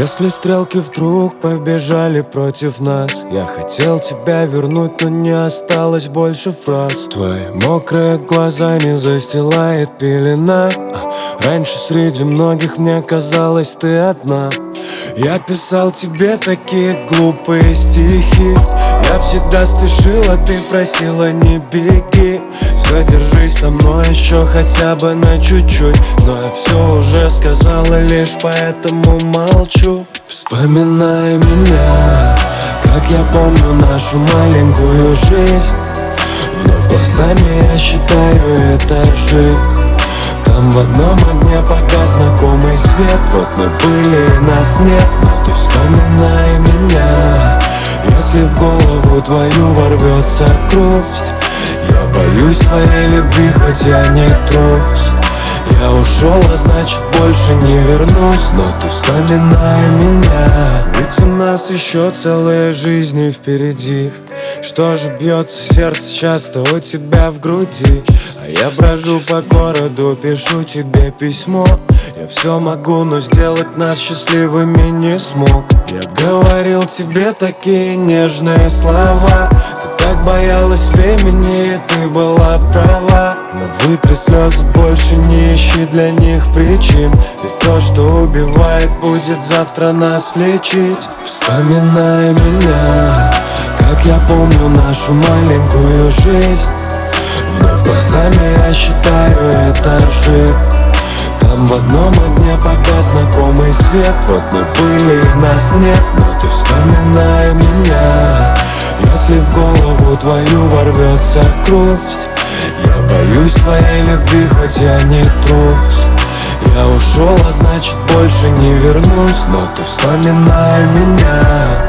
Если стрелки вдруг побежали против нас, я хотел тебя вернуть, но не осталось больше фраз. Твои мокрые глаза не застилает пелена. Раньше среди многих мне казалось ты одна. Я писал тебе такие глупые стихи. Я всегда спешил, а ты просила не беги. Задержись со мной еще хотя бы на чуть-чуть. Но я все уже сказала, лишь поэтому молчу. Вспоминай меня, как я помню нашу маленькую жизнь. Вновь глазами я считаю этажи. Там в одном огне погас знакомый свет. Вот мы были, нас нет. Но ты вспоминай меня, если в голову твою ворвется грусть. Я боюсь твоей любви, хоть я не трус. Я ушел, а значит больше не вернусь. Но ты вспоминай меня, ведь у нас еще целые жизни впереди. Что же бьется сердце часто у тебя в груди? А я брожу по городу, пишу тебе письмо. Я все могу, но сделать нас счастливыми не смог. Я говорил тебе такие нежные слова. Ты так боялась времени, и ты была права. Но вытри слезы, больше не ищи для них причин. Ведь то, что убивает, будет завтра нас лечить. Вспоминай меня, как я помню нашу маленькую жизнь. Вновь глазами я считаю этажи. Там в одном огне погас знакомый свет. Вот мы были, нас нет. Но ты вспоминай меня, если в голову твою ворвется грусть. Я боюсь твоей любви, хоть я не трус. Я ушел, а значит больше не вернусь. Но ты вспоминай меня.